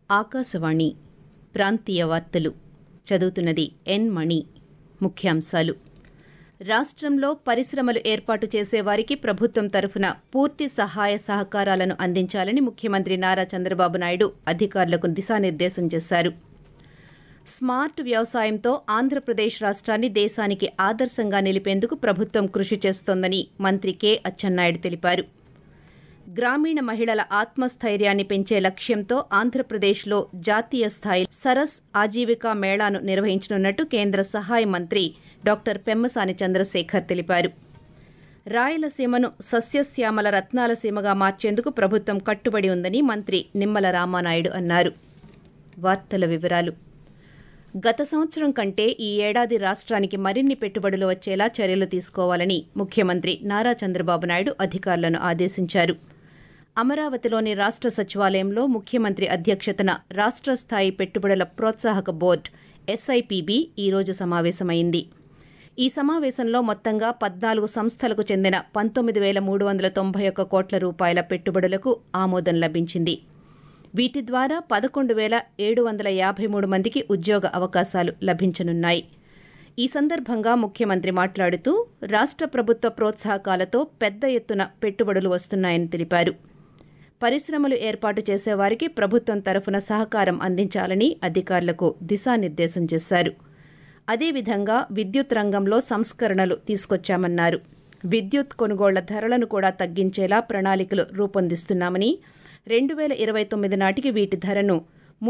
ఆకాశవాణి ప్రాంతీయ వార్తలు చదువుతున్నది ఎన్ మణి. ముఖ్యాంశాలు: రాష్ట్రంలో పరిశ్రమలు ఏర్పాటు చేసేవారికి ప్రభుత్వం తరఫున పూర్తి సహాయ సహకారాలను అందించాలని ముఖ్యమంత్రి నారా చంద్రబాబు నాయుడు అధికారులకు దిశానిర్దేశం చేశారు. స్మార్ట్ వ్యవసాయంతో ఆంధ్రప్రదేశ్ రాష్ట్రాన్ని దేశానికి ఆదర్శంగా నిలిపేందుకు ప్రభుత్వం కృషి చేస్తోందని మంత్రి కె అచ్చెన్నాయుడు తెలిపారు. గ్రామీణ మహిళల ఆత్మస్థైర్యాన్ని పెంచే లక్ష్యంతో ఆంధ్రప్రదేశ్లో జాతీయ స్థాయి సరస్ ఆజీవికా మేళాను నిర్వహించనున్నట్టు కేంద్ర సహాయ మంత్రి డాక్టర్ పెమ్మసాని చంద్రశేఖర్ తెలిపారు. రాయలసీమను సస్యశ్యామల రత్నాల సీమగా మార్చేందుకు ప్రభుత్వం కట్టుబడి ఉందని మంత్రి నిమ్మల రామానాయుడు అన్నారు. వార్తల వివరాలు: గత సంవత్సరం కంటే ఈ ఏడాది రాష్ట్రానికి మరిన్ని పెట్టుబడులు వచ్చేలా చర్యలు తీసుకోవాలని ముఖ్యమంత్రి నారా చంద్రబాబు నాయుడు అధికారులను ఆదేశించారు. అమరావతిలోని రాష్ట్ర సచివాలయంలో ముఖ్యమంత్రి అధ్యక్షతన రాష్ట్ర స్థాయి పెట్టుబడుల ప్రోత్సాహక బోర్డు ఎస్ఐపిబి ఈరోజు సమావేశమైంది. ఈ సమావేశంలో మొత్తంగా 14 సంస్థలకు చెందిన 19,391 కోట్ల రూపాయల పెట్టుబడులకు ఆమోదం లభించింది. వీటి ద్వారా 11,753 మందికి ఉద్యోగ అవకాశాలు లభించనున్నాయి. ఈ సందర్భంగా ముఖ్యమంత్రి మాట్లాడుతూ రాష్ట్ర ప్రభుత్వ ప్రోత్సాహకాలతో పెద్ద ఎత్తున పెట్టుబడులు వస్తున్నాయని తెలిపారు. పరిశ్రమలు ఏర్పాటు చేసేవారికి ప్రభుత్వం తరఫున సహకారం అందించాలని అధికారులకు దిశానిర్దేశం చేశారు. అదేవిధంగా విద్యుత్ రంగంలో సంస్కరణలు తీసుకొచ్చామన్నారు. విద్యుత్ కొనుగోళ్ల ధరలను కూడా తగ్గించేలా ప్రణాళికలు రూపొందిస్తున్నామని, 2029 నాటికి వీటి ధరను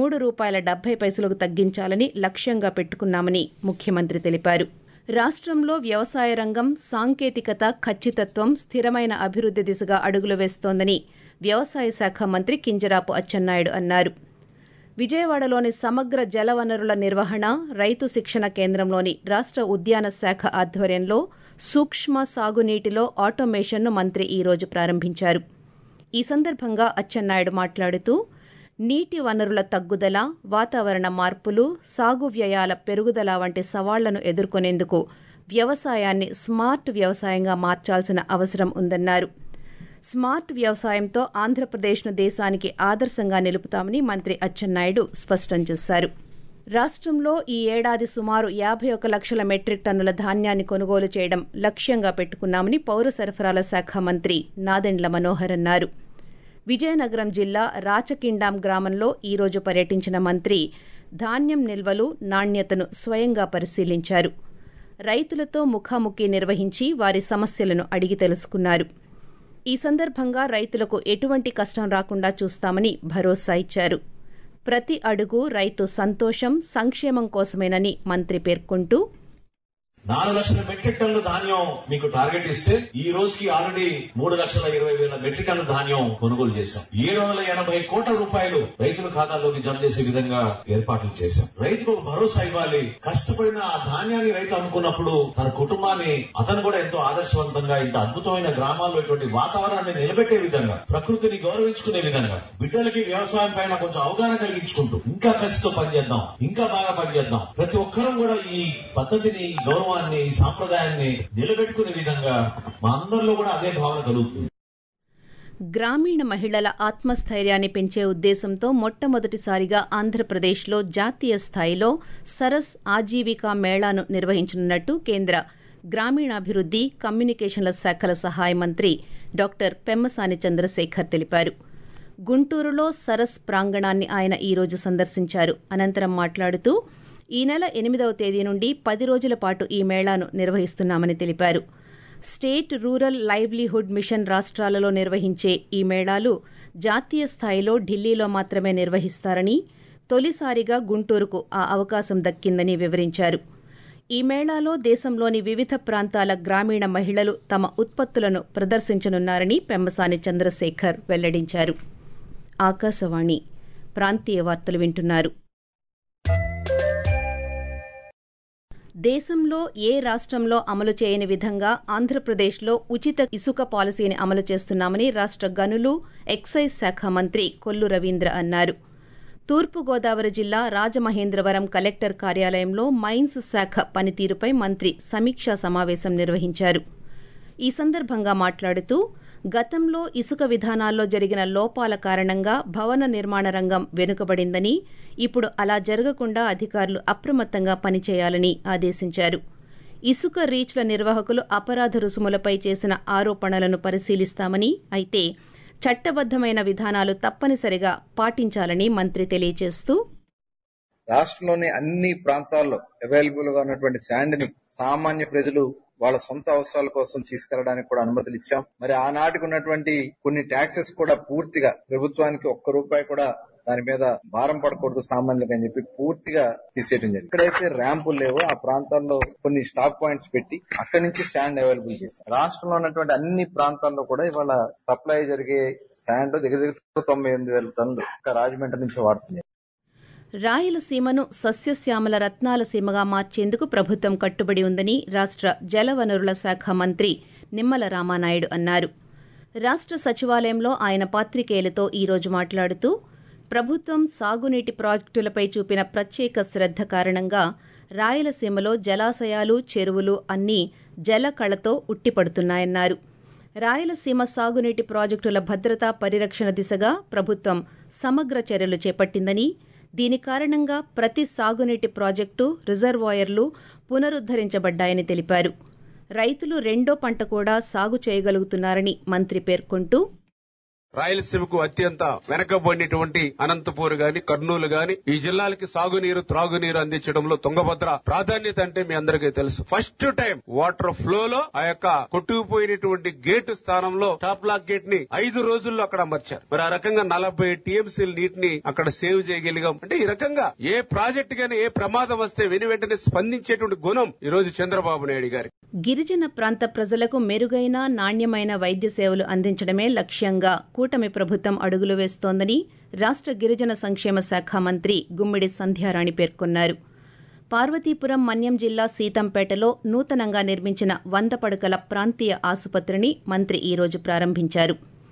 ₹3.70 తగ్గించాలని లక్ష్యంగా పెట్టుకున్నామని ముఖ్యమంత్రి తెలిపారు. రాష్ట్రంలో వ్యవసాయ రంగం సాంకేతికత, ఖచ్చితత్వం, స్థిరమైన అభివృద్ధి దిశగా అడుగులు వేస్తోందని వ్యవసాయ శాఖ మంత్రి కింజరాపు అచ్చెన్నాయుడు అన్నారు. విజయవాడలోని సమగ్ర జలవనరుల నిర్వహణ, రైతు శిక్షణ కేంద్రంలోని రాష్ట్ర ఉద్యాన శాఖ ఆధ్వర్యంలో సూక్ష్మ సాగునీటిలో ఆటోమేషన్ను మంత్రి ఈరోజు ప్రారంభించారు. ఈ సందర్భంగా అచ్చెన్నాయుడు మాట్లాడుతూ నీటి వనరుల తగ్గుదల, వాతావరణ మార్పులు, సాగు వ్యయాల పెరుగుదల వంటి సవాళ్లను ఎదుర్కొనేందుకు వ్యవసాయాన్ని స్మార్ట్ వ్యవసాయంగా మార్చాల్సిన అవసరం ఉందన్నారు. స్మార్ట్ వ్యవసాయంతో ఆంధ్రప్రదేశ్ను దేశానికి ఆదర్శంగా నిలుపుతామని మంత్రి అచ్చెన్నాయుడు స్పష్టం చేశారు. రాష్ట్రంలో ఈ ఏడాది సుమారు 51 లక్షల మెట్రిక్ టన్నుల ధాన్యాన్ని కొనుగోలు చేయడం లక్ష్యంగా పెట్టుకున్నామని పౌర సరఫరాల శాఖ మంత్రి నాదెండ్ల మనోహర్ అన్నారు. విజయనగరం జిల్లా రాచకిండాం గ్రామంలో ఈరోజు పర్యటించిన మంత్రి ధాన్యం నిల్వలు, నాణ్యతను స్వయంగా పరిశీలించారు. రైతులతో ముఖాముఖి నిర్వహించి వారి సమస్యలను అడిగి తెలుసుకున్నారు. ఈ సందర్భంగా రైతులకు ఎటువంటి కష్టం రాకుండా చూస్తామని భరోసా ఇచ్చారు. ప్రతి అడుగు రైతు సంతోషం, సంక్షేమం కోసమేనని మంత్రి పేర్కొంటూ 4 లక్షల మెట్రిక్ టన్నుల ధాన్యం మీకు టార్గెట్ ఇస్తే ఈ రోజుకి ఆల్రెడీ 3,20,000 మెట్రిక్ టన్నుల ధాన్యం కొనుగోలు చేశాం. 780 కోట్ల రూపాయలు రైతుల ఖాతాలోకి జమ చేసే విధంగా ఏర్పాట్లు చేశాం. రైతుకు భరోసా ఇవ్వాలి. కష్టపడిన ఆ ధాన్యాన్ని రైతు అనుకున్నప్పుడు తన కుటుంబాన్ని అతను కూడా ఎంతో ఆదర్శవంతంగా, ఇంత అద్భుతమైన గ్రామాల్లో ఇటువంటి వాతావరణాన్ని నిలబెట్టే విధంగా, ప్రకృతిని గౌరవించుకునే విధంగా, బిడ్డలకి వ్యవసాయం పైన కొంచెం అవగాహన కలిగించుకుంటూ ఇంకా కసితో పనిచేద్దాం, ఇంకా బాగా పనిచేద్దాం. ప్రతి ఒక్కరూ కూడా ఈ పద్ధతిని, గౌరవం ఈ సాంప్రదాయాన్ని నిలబెట్టుకునే విధంగా మా అందరిలో కూడా అదే భావన కలుగుతుంది. గ్రామీణ మహిళల ఆత్మస్థైర్యాన్ని పెంచే ఉద్దేశంతో మొట్టమొదటిసారిగా ఆంధ్రప్రదేశ్లో జాతీయ స్థాయిలో సరస్ ఆజీవికా మేళాను నిర్వహించనున్నట్టు కేంద్ర గ్రామీణాభివృద్ధి, కమ్యూనికేషన్ల శాఖల సహాయ మంత్రి డాక్టర్ పెమ్మసాని చంద్రశేఖర్ తెలిపారు. గుంటూరులో సరస్ ప్రాంగణాన్ని ఆయన ఈరోజు సందర్శించారు. అనంతరం మాట్లాడుతూ ఈ నెల 8వ తేదీ నుండి 10 రోజుల పాటు ఈ మేళాను నిర్వహిస్తున్నామని తెలిపారు. స్టేట్ రూరల్ లైవ్లీహుడ్ మిషన్ రాష్ట్రాలలో నిర్వహించే ఈ మేళాలు జాతీయ స్థాయిలో ఢిల్లీలో మాత్రమే నిర్వహిస్తారని, తొలిసారిగా గుంటూరుకు ఆ అవకాశం దక్కిందని వివరించారు. ఈ మేళాలో దేశంలోని వివిధ ప్రాంతాల గ్రామీణ మహిళలు తమ ఉత్పత్తులను ప్రదర్శించనున్నారని పెమ్మసాని చంద్రశేఖర్ వెల్లడించారు. ఆకాశవాణి ప్రాంతీయ వార్తలు వింటున్నారు. దేశంలో ఏ రాష్ట్రంలో అమలు చేయని విధంగా ఆంధ్రప్రదేశ్లో ఉచిత ఇసుక పాలసీని అమలు చేస్తున్నామని రాష్ట్ర గనులు, ఎక్సైజ్ శాఖ మంత్రి కొల్లు రవీంద్ర అన్నారు. తూర్పుగోదావరి జిల్లా రాజమహేంద్రవరం కలెక్టర్ కార్యాలయంలో మైన్స్ శాఖ పనితీరుపై మంత్రి సమీక్షా సమావేశం నిర్వహించారు. ఈ సందర్భంగా మాట్లాడుతూ గతంలో ఇసుక విధానాల్లో జరిగిన లోపాల కారణంగా భవన నిర్మాణ రంగం వెనుకబడిందని, ఇప్పుడు అలా జరగకుండా అధికారులు అప్రమత్తంగా పనిచేయాలని ఆదేశించారు. ఇసుక రీచ్ల నిర్వాహకులు అపరాధ రుసుములపై చేసిన ఆరోపణలను పరిశీలిస్తామని, అయితే చట్టబద్దమైన విధానాలు తప్పనిసరిగా పాటించాలని మంత్రి తెలియజేస్తూ, రాష్ట్రంలోని అన్ని ప్రాంతాల్లో అవైలబుల్ గా ఉన్నటువంటి శాండ్ ని సామాన్య ప్రజలు వాళ్ళ సొంత అవసరాల కోసం తీసుకెళ్లడానికి కూడా అనుమతులు ఇచ్చాం. మరి ఆనాటికి ఉన్నటువంటి కొన్ని ట్యాక్సెస్ కూడా పూర్తిగా ప్రభుత్వానికి ₹1 కూడా దాని మీద భారం పడకూడదు సామాన్యులకు అని చెప్పి పూర్తిగా తీసేయడం జరిగింది. ఎక్కడైతే ర్యాంపులు లేవో ఆ ప్రాంతాల్లో కొన్ని స్టాక్ పాయింట్స్ పెట్టి అక్కడి నుంచి శాండ్ అవైలబుల్ చేశాం. రాష్ట్రంలో ఉన్నటువంటి అన్ని ప్రాంతాల్లో కూడా ఇవాళ సప్లై జరిగే శాండ్ దగ్గర 98,000 టన్నులు రాజమండ్రి నుంచి వాడుతుంది. రాయలసీమను సస్యశ్యామల రత్నాల సీమగా మార్చేందుకు ప్రభుత్వం కట్టుబడి ఉందని రాష్ట్ర జలవనరుల శాఖ మంత్రి నిమ్మల రామానాయుడు అన్నారు. రాష్ట్ర సచివాలయంలో ఆయన పాత్రికేయులతో ఈరోజు మాట్లాడుతూ, ప్రభుత్వం సాగునీటి ప్రాజెక్టులపై చూపిన ప్రత్యేక శ్రద్ధ కారణంగా రాయలసీమలో జలాశయాలు, చెరువులు అన్నీ జలకళతో ఉట్టిపడుతున్నాయన్నారు. రాయలసీమ సాగునీటి ప్రాజెక్టుల భద్రతా పరిరక్షణ దిశగా ప్రభుత్వం సమగ్ర చర్యలు చేపట్టిందని, దీని కారణంగా ప్రతి సాగునీటి ప్రాజెక్టు, రిజర్వాయర్లు పునరుద్దరించబడ్డాయని తెలిపారు. రైతులు రెండో పంట కూడా సాగు చేయగలుగుతున్నారని మంత్రి పేర్కొంటూ, రాయలసీమకు అత్యంత వెనకబడినటువంటి అనంతపూర్ గాని, కర్నూలు గాని ఈ జిల్లాలకి సాగునీరు, త్రాగునీరు అందించడంలో తుంగభద్ర ప్రాధాన్యత అంటే మీ అందరికీ తెలుసు. ఫస్ట్ టైం వాటర్ ఫ్లో లో ఆ యొక్క కొట్టుకుపోయినటువంటి గేటు స్థానంలో టాప్ లాక్ గేట్ ని 5 రోజుల్లో అక్కడ అమర్చారు. మరి ఆ రకంగా 40 టీఎంసీల నీటిని అక్కడ సేవ్ చేయగలిగాం. అంటే ఈ రకంగా ఏ ప్రాజెక్ట్ గానీ ఏ ప్రమాదం వస్తే వెంటనే స్పందించేటువంటి గుణం ఈ రోజు చంద్రబాబు నాయుడు గారి. గిరిజన ప్రాంత ప్రజలకు మెరుగైన, నాణ్యమైన వైద్య సేవలు అందించడమే లక్ష్యంగా కూటమి ప్రభుత్వం అడుగులు వేస్తోందని రాష్ట్ర గిరిజన సంక్షేమ శాఖ మంత్రి గుమ్మిడి సంధ్యారాణి పేర్కొన్నారు. పార్వతీపురం మన్యం జిల్లా సీతంపేటలో నూతనంగా నిర్మించిన 100 పడకల ప్రాంతీయ ఆసుపత్రిని మంత్రి ఈరోజు ప్రారంభించారు.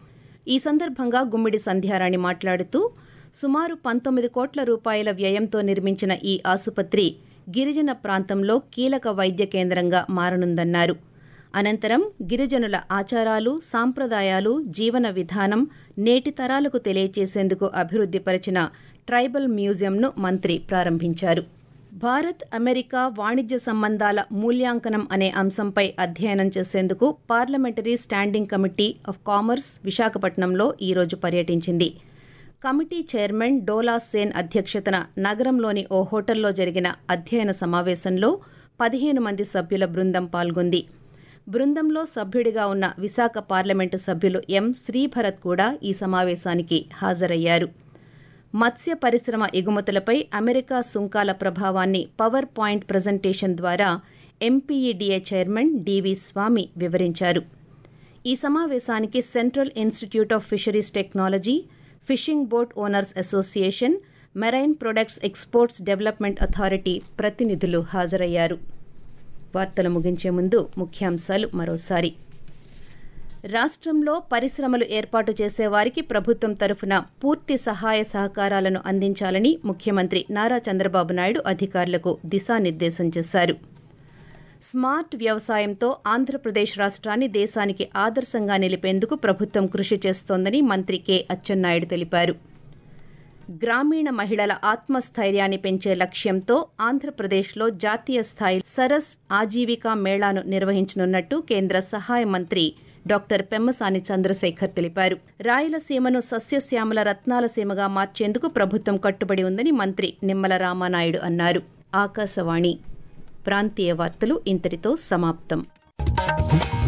ఈ సందర్భంగా గుమ్మిడి సంధ్యారాణి మాట్లాడుతూ, సుమారు 19 కోట్ల రూపాయల వ్యయంతో నిర్మించిన ఈ ఆసుపత్రి గిరిజన ప్రాంతంలో కీలక వైద్య కేంద్రంగా మారనుందన్నారు. అనంతరం గిరిజనుల ఆచారాలు, సాంప్రదాయాలు, జీవన విధానం నేటి తరాలకు తెలియచేసేందుకు అభివృద్ధిపరిచిన ట్రైబల్ మ్యూజియంను మంత్రి ప్రారంభించారు. భారత్ అమెరికా వాణిజ్య సంబంధాల మూల్యాంకనం అనే అంశంపై అధ్యయనం చేసేందుకు parliamentary standing committee of commerce విశాఖపట్నంలో ఈరోజు పర్యటించింది. కమిటీ చైర్మన్ డోలా సేన్ అధ్యక్షతన నగరంలోని ఓ హోటల్లో జరిగిన అధ్యయన సమావేశంలో 15 మంది సభ్యుల బృందం పాల్గొంది. బృందంలో సభ్యుడిగా ఉన్న విశాఖ పార్లమెంటు సభ్యులు ఎం శ్రీభరత్ కూడా ఈ సమావేశానికి హాజరయ్యారు. మత్స్య పరిశ్రమ ఎగుమతులపై అమెరికా సుంకాల ప్రభావాన్ని పవర్ పాయింట్ ప్రజెంటేషన్ ద్వారా ఎంపీఈడీఏ చైర్మన్ డివి స్వామి వివరించారు. ఈ సమావేశానికి central institute of fisheries technology, fishing boat owners association, marine products exports development authority ప్రతినిధులు హాజరయ్యారు. వార్తలు ముగించే ముందు ముఖ్యాంశాలు మరోసారి. రాష్ట్రంలో పరిశ్రమలు ఏర్పాటు చేసేవారికి ప్రభుత్వం తరఫున పూర్తి సహాయ సహకారాలను అందించాలని ముఖ్యమంత్రి నారా చంద్రబాబు నాయుడు అధికారులకు దిశానిర్దేశం చేశారు. స్మార్ట్ వ్యవసాయంతో ఆంధ్రప్రదేశ్ రాష్ట్రాన్ని దేశానికి ఆదర్శంగా నిలిపేందుకు ప్రభుత్వం కృషి చేస్తోందని మంత్రి కె అచ్చెన్నాయుడు తెలిపారు. గ్రామీణ మహిళల ఆత్మస్థైర్యాన్ని పెంచే లక్ష్యంతో ఆంధ్రప్రదేశ్లో జాతీయ స్థాయి సరస్ ఆజీవికా మేళాను నిర్వహించనున్నట్టు కేంద్ర సహాయ మంత్రి డాక్టర్ పెమ్మసాని చంద్రశేఖర్ తెలిపారు. రాయలసీమను సస్యశ్యామల రత్నాల సీమగా మార్చేందుకు ప్రభుత్వం కట్టుబడి ఉందని మంత్రి నిమ్మల రామానాయుడు అన్నారు. ఆకాశవాణి ప్రాంతీయ వార్తలు ఇంతటితో సమాప్తం.